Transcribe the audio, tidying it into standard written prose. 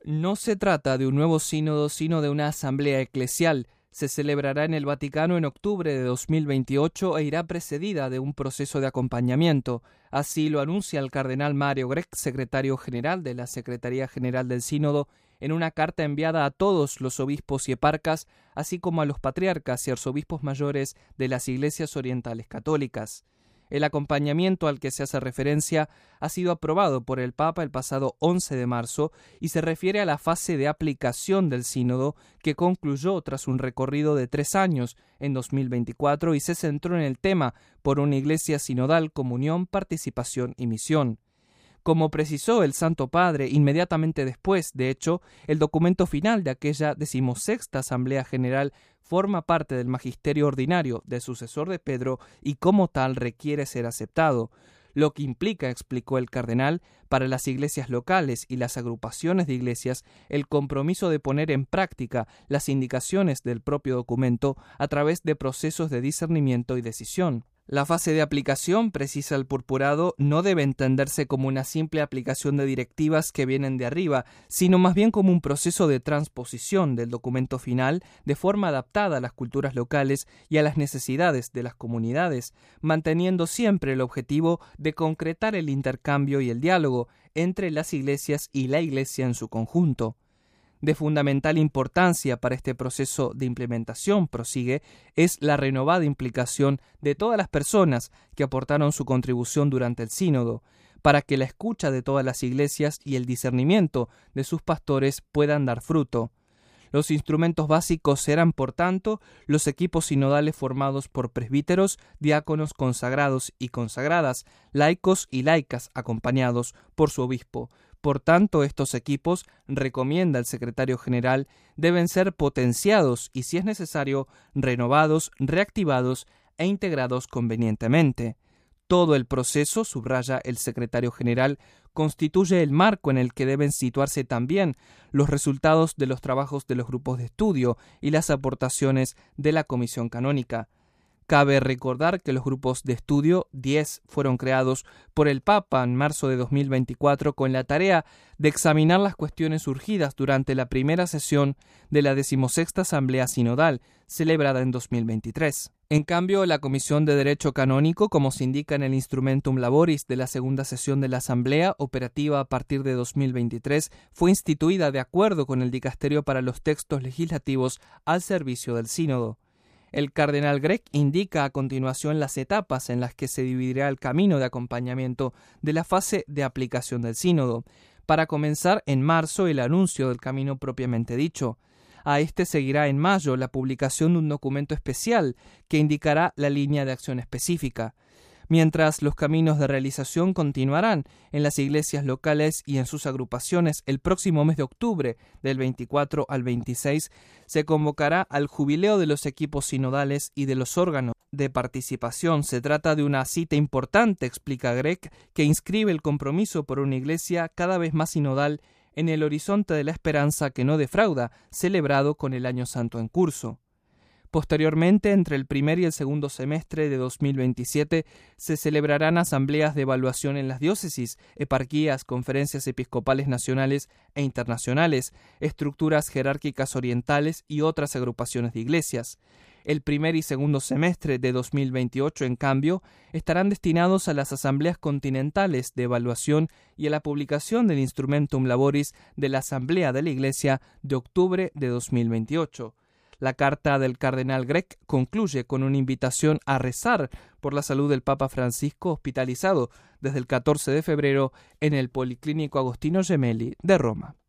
No se trata de un nuevo sínodo, sino de una asamblea eclesial. Se celebrará en el Vaticano en octubre de 2028 e irá precedida de un proceso de acompañamiento. Así lo anuncia el cardenal Mario Grech, secretario general de la Secretaría General del Sínodo, en una carta enviada a todos los obispos y eparcas, así como a los patriarcas y arzobispos mayores de las iglesias orientales católicas. El acompañamiento al que se hace referencia ha sido aprobado por el Papa el pasado 11 de marzo y se refiere a la fase de aplicación del sínodo que concluyó tras un recorrido de 3 años en 2024 y se centró en el tema por una iglesia sinodal, comunión, participación y misión. Como precisó el Santo Padre inmediatamente después, de hecho, el documento final de aquella 16ª Asamblea General forma parte del magisterio ordinario del sucesor de Pedro y como tal requiere ser aceptado, lo que implica, explicó el cardenal, para las iglesias locales y las agrupaciones de iglesias el compromiso de poner en práctica las indicaciones del propio documento a través de procesos de discernimiento y decisión. La fase de aplicación, precisa el purpurado, no debe entenderse como una simple aplicación de directivas que vienen de arriba, sino más bien como un proceso de transposición del documento final de forma adaptada a las culturas locales y a las necesidades de las comunidades, manteniendo siempre el objetivo de concretar el intercambio y el diálogo entre las iglesias y la iglesia en su conjunto. De fundamental importancia para este proceso de implementación, prosigue, es la renovada implicación de todas las personas que aportaron su contribución durante el sínodo, para que la escucha de todas las iglesias y el discernimiento de sus pastores puedan dar fruto. Los instrumentos básicos serán, por tanto, los equipos sinodales formados por presbíteros, diáconos consagrados y consagradas, laicos y laicas acompañados por su obispo. Por tanto, estos equipos, recomienda el secretario general, deben ser potenciados y, si es necesario, renovados, reactivados e integrados convenientemente. Todo el proceso, subraya el secretario general, constituye el marco en el que deben situarse también los resultados de los trabajos de los grupos de estudio y las aportaciones de la Comisión Canónica. Cabe recordar que los grupos de estudio, 10, fueron creados por el Papa en marzo de 2024 con la tarea de examinar las cuestiones surgidas durante la primera sesión de la 16ª Asamblea Sinodal, celebrada en 2023. En cambio, la Comisión de Derecho Canónico, como se indica en el Instrumentum Laboris de la segunda sesión de la Asamblea, operativa a partir de 2023, fue instituida de acuerdo con el Dicasterio para los Textos Legislativos al servicio del Sínodo. El cardenal Grech indica a continuación las etapas en las que se dividirá el camino de acompañamiento de la fase de aplicación del sínodo. Para comenzar, en marzo, el anuncio del camino propiamente dicho. A este seguirá en mayo la publicación de un documento especial que indicará la línea de acción específica. Mientras los caminos de realización continuarán en las iglesias locales y en sus agrupaciones, el próximo mes de octubre, del 24 al 26, se convocará al jubileo de los equipos sinodales y de los órganos de participación. Se trata de una cita importante, explica Grech, que inscribe el compromiso por una iglesia cada vez más sinodal en el horizonte de la esperanza que no defrauda, celebrado con el Año Santo en curso. Posteriormente, entre el primer y el segundo semestre de 2027, se celebrarán asambleas de evaluación en las diócesis, eparquías, conferencias episcopales nacionales e internacionales, estructuras jerárquicas orientales y otras agrupaciones de iglesias. El primer y segundo semestre de 2028, en cambio, estarán destinados a las asambleas continentales de evaluación y a la publicación del Instrumentum Laboris de la Asamblea de la Iglesia de octubre de 2028. La carta del cardenal Grech concluye con una invitación a rezar por la salud del Papa Francisco, hospitalizado desde el 14 de febrero en el Policlínico Agostino Gemelli de Roma.